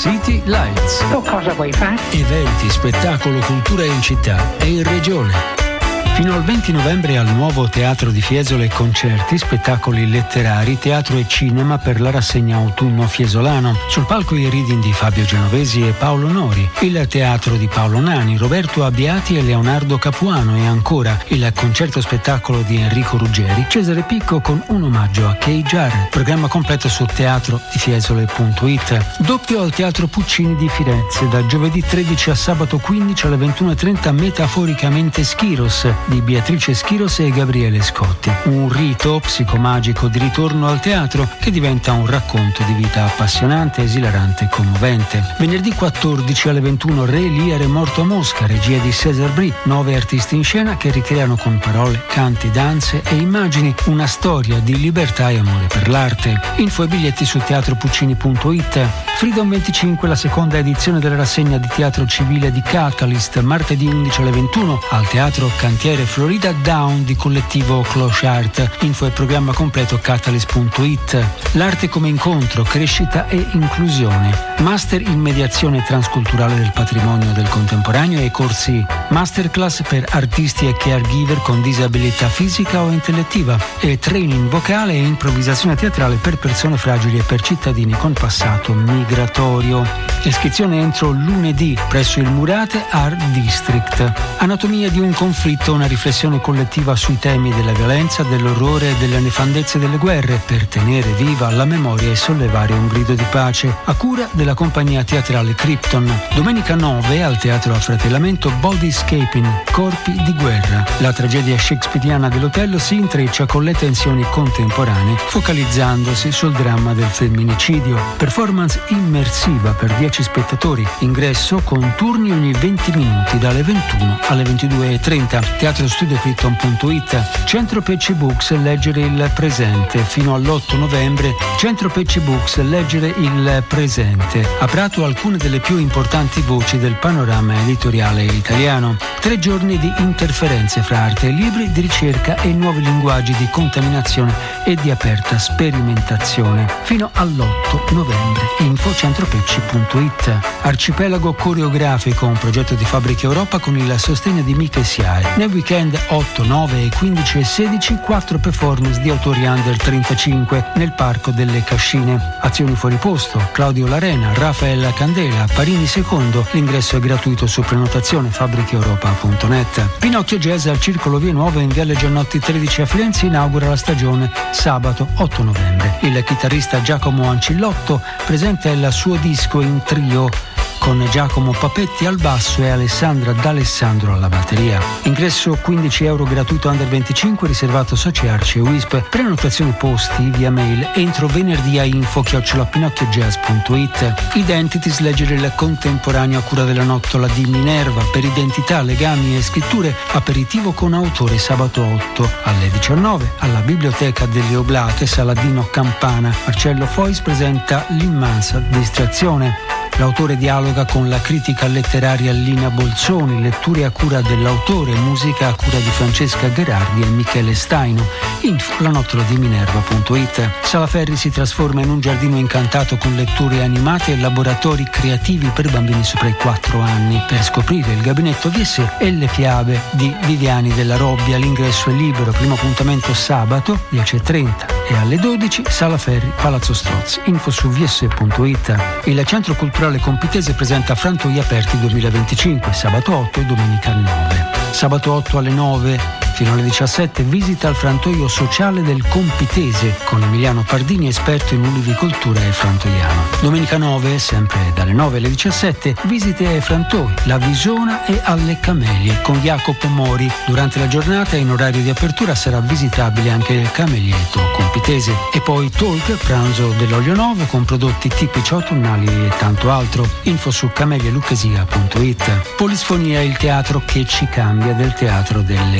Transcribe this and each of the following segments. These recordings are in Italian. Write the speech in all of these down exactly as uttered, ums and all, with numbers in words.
City Lights. Tu cosa vuoi fare? Eventi, spettacolo, cultura in città e in regione. Fino al venti novembre al nuovo Teatro di Fiesole concerti, spettacoli letterari, teatro e cinema per la rassegna autunno fiesolano. Sul palco i reading di Fabio Genovesi e Paolo Nori, il teatro di Paolo Nani, Roberto Abbiati e Leonardo Capuano e ancora il concerto spettacolo di Enrico Ruggeri, Cesare Picco con un omaggio a Kay Jarrett. Programma completo su teatro di fiesole punto it. Doppio al Teatro Puccini di Firenze, da giovedì tredici a sabato quindici alle ventuno e trenta, Metaforicamente Schiros di Beatrice Schiros e Gabriele Scotti. Un rito psicomagico di ritorno al teatro che diventa un racconto di vita appassionante, esilarante e commovente. Venerdì quattordici alle ventuno, Re Lear è morto a Mosca, regia di César Brie. Nove artisti in scena che ricreano con parole, canti, danze e immagini una storia di libertà e amore per l'arte. Info e biglietti su teatro puccini punto it. Freedom venticinque, la seconda edizione della rassegna di teatro civile di Catalyst, martedì undici alle ventuno al Teatro Cantiere Florida Down di collettivo Cloche Art. Info e programma completo catalyst punto it. L'arte come incontro, crescita e inclusione. Master in mediazione transculturale del patrimonio del contemporaneo e corsi masterclass per artisti e caregiver con disabilità fisica o intellettiva e training vocale e improvvisazione teatrale per persone fragili e per cittadini con passato migratorio. Iscrizione entro lunedì presso il Murate Art District. Anatomia di un conflitto, una riflessione collettiva sui temi della violenza, dell'orrore e delle nefandezze delle guerre per tenere viva la memoria e sollevare un grido di pace, a cura della compagnia teatrale Krypton. Domenica nove al Teatro Affratellamento, Bodyscaping, Corpi di guerra. La tragedia shakespeariana dell'Otello si intreccia con le tensioni contemporanee, focalizzandosi sul dramma del femminicidio. Performance immersiva per dieci spettatori. Ingresso con turni ogni venti minuti dalle ventuno alle ventidue e trenta. teatro studio krypton punto it. Centro Pecci Books, leggere il presente. Fino all'otto novembre, Centro Pecci Books, leggere il presente. Ha prato alcune delle più importanti voci del panorama editoriale italiano. Tre giorni di interferenze fra arte e libri, di ricerca e nuovi linguaggi di contaminazione e di aperta sperimentazione. Fino all'otto novembre. Info centropecci punto it. Arcipelago coreografico, un progetto di Fabbrica Europa con il sostegno di Miche Siae. Nel weekend otto, nove, quindici e sedici, quattro performance di autori under trentacinque nel Parco delle Cascine. Azioni fuori posto, Claudio Larena, Raffaella Candela, Parini secondo. L'ingresso è gratuito su prenotazione fabbrica europa punto net. Pinocchio Jazz al Circolo Vie Nuovo in Viale Giannotti tredici a Firenze inaugura la stagione sabato otto novembre. Il chitarrista Giacomo Ancillotto presenta il suo disco in trio con Giacomo Papetti al basso e Alessandra D'Alessandro alla batteria. Ingresso quindici euro gratuito under venticinque riservato Soci Arci e W I S P. Prenotazione posti via mail entro venerdì a info chiocciola pinocchio jazz punto it. Identities, leggere il contemporaneo a cura della Nottola di Minerva per identità, legami e scritture. Aperitivo con autore sabato otto alle diciannove alla Biblioteca delle Oblate, Saladino Campana. Marcello Fois presenta L'immensa distrazione. L'autore dialoga con la critica letteraria Lina Bolzoni, letture a cura dell'autore, musica a cura di Francesca Gherardi e Michele Staino. Info la nottola di minerva punto it. Salaferri si trasforma in un giardino incantato con letture animate e laboratori creativi per bambini sopra i quattro anni. Per scoprire il gabinetto V S e le fiabe di Viviani della Robbia. L'ingresso è libero, primo appuntamento sabato dieci e trenta e alle dodici, Salaferri, Palazzo Strozzi. Info su v s punto it. Il Centro Culturale Compitese presenta Frantoi Aperti duemilaventicinque, sabato otto e domenica nove. Sabato otto alle nove fino alle diciassette, visita al frantoio sociale del Compitese con Emiliano Pardini, esperto in ulivicoltura e frantoiano. Domenica nove, sempre dalle nove alle diciassette, visite ai frantoi, La Visona e alle Camelie con Jacopo Mori. Durante la giornata in orario di apertura sarà visitabile anche il Camelieto Compitese. E poi talk, pranzo dell'olio nuovo con prodotti tipici autunnali e tanto altro. Info su camelieluchesia punto it. Polisfonia, il teatro che ci cambia del teatro delle spiagge.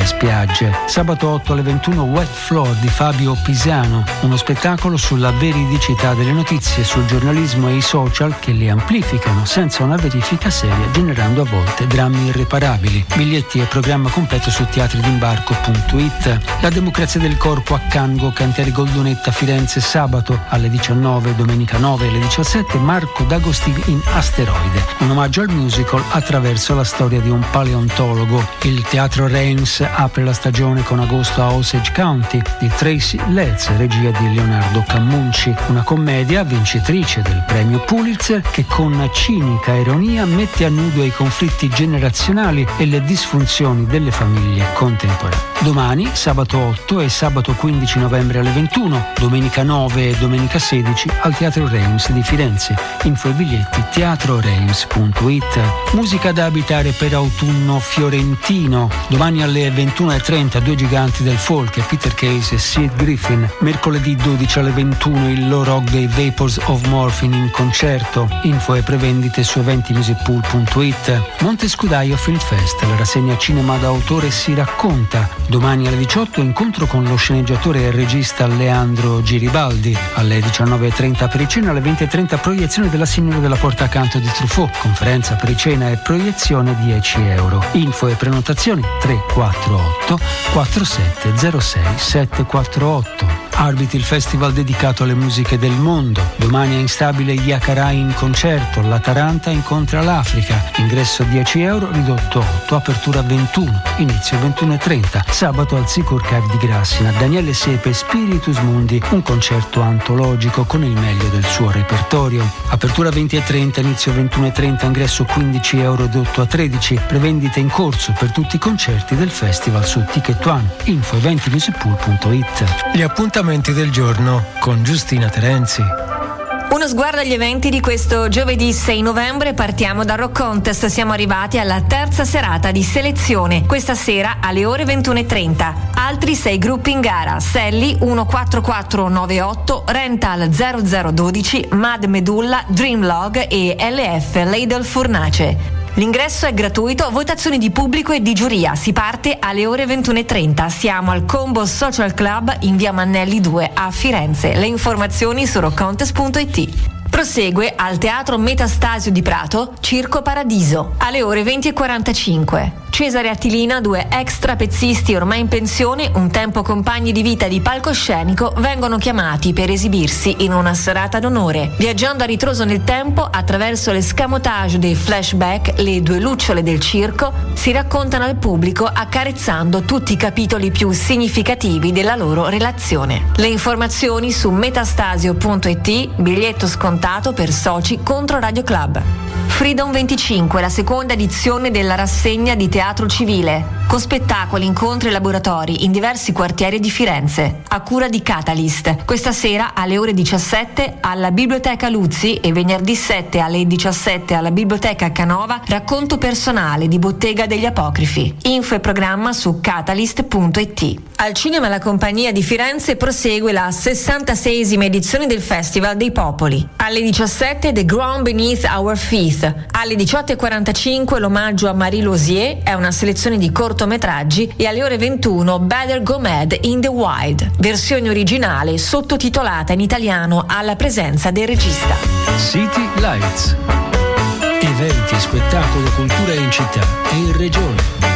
spiagge. Sabato otto alle ventuno Wet Floor di Fabio Pisano, uno spettacolo sulla veridicità delle notizie, sul giornalismo e i social che le amplificano senza una verifica seria, generando a volte drammi irreparabili. Biglietti e programma completo su teatri d'imbarco punto it. La democrazia del corpo a Cango, Cantieri Goldonetta, Firenze, sabato alle diciannove, domenica nove alle diciassette Marco D'Agostini in Asteroide, un omaggio al musical attraverso la storia di un paleontologo. Il Teatro Reims apre la stagione con Agosto a Osage County di Tracy Letts, regia di Leonardo Cammunci, una commedia vincitrice del premio Pulitzer che con cinica ironia mette a nudo i conflitti generazionali e le disfunzioni delle famiglie contemporanee. Domani, sabato otto e sabato quindici novembre alle ventuno, domenica nove e domenica sedici al Teatro Reims di Firenze. Info e biglietti teatro reims punto it. Musica da abitare per autunno fiorentino. Domani alle ventuno e trenta due giganti del folk, Peter Case e Sid Griffin. Mercoledì dodici alle ventuno il Low Rock dei Vapors of Morphine in concerto. Info e prevendite su eventi music pool punto it. Montescudaio Film Fest, la rassegna cinema d'autore si racconta. Domani alle diciotto incontro con lo sceneggiatore e regista Leandro Giribaldi. Alle diciannove e trenta pericena, alle venti e trenta proiezione della Signora della Porta Accanto di Truffaut. Conferenza, pericena e proiezione dieci euro. Info e prenotazioni tre quattro otto quattro sette zero sei sette quattro otto. Arbit, il festival dedicato alle musiche del mondo. Domani è instabile Yakarai in concerto, la Taranta incontra l'Africa. Ingresso dieci euro, ridotto otto, apertura ventuno, inizio ventuno e trenta. Sabato al Sicur Cave di Grassina, Daniele Sepe, Spiritus Mundi, un concerto antologico con il meglio del suo repertorio. Apertura venti e trenta, inizio ventuno e trenta, ingresso quindici euro, ridotto a tredici. Prevendite in corso per tutti i concerti del festival su Ticket One. Info eventi music pool punto it. Gli appuntamenti del giorno con Giustina Terenzi. Uno sguardo agli eventi di questo giovedì sei novembre. Partiamo dal Rock Contest. Siamo arrivati alla terza serata di selezione. Questa sera alle ore ventuno e trenta. Altri sei gruppi in gara: Sally uno quattro quattro nove otto, Rental zero zero uno due, Mad Medulla, Dreamlog e L F Ladle Furnace. L'ingresso è gratuito, votazioni di pubblico e di giuria. Si parte alle ore ventuno e trenta. Siamo al Combo Social Club in via Mannelli due a Firenze. Le informazioni su rock contest punto it. Prosegue al Teatro Metastasio di Prato, Circo Paradiso, alle ore venti e quarantacinque. Cesare Attilina, due ex trapezzisti ormai in pensione, un tempo compagni di vita di palcoscenico, vengono chiamati per esibirsi in una serata d'onore. Viaggiando a ritroso nel tempo, attraverso l'escamotage dei flashback, le due lucciole del circo si raccontano al pubblico accarezzando tutti i capitoli più significativi della loro relazione. Le informazioni su metastasio punto it, biglietto scontato per soci contro Radio Club. Freedom venticinque, la seconda edizione della rassegna di teatro civile, con spettacoli, incontri e laboratori in diversi quartieri di Firenze, a cura di Catalyst. Questa sera alle ore diciassette alla Biblioteca Luzzi e venerdì sette alle diciassette alla Biblioteca Canova, racconto personale di Bottega degli Apocrifi. Info e programma su catalyst punto it. Al cinema La Compagnia di Firenze prosegue la sessantaseiesima edizione del Festival dei Popoli. Alle diciassette The Ground Beneath Our Feet. Alle diciotto e quarantacinque l'omaggio a Marie Losier, è una selezione di cortometraggi, e alle ore ventuno Better Go Mad in the Wild, versione originale sottotitolata in italiano alla presenza del regista. City Lights. Eventi, spettacolo, cultura in città e in regione.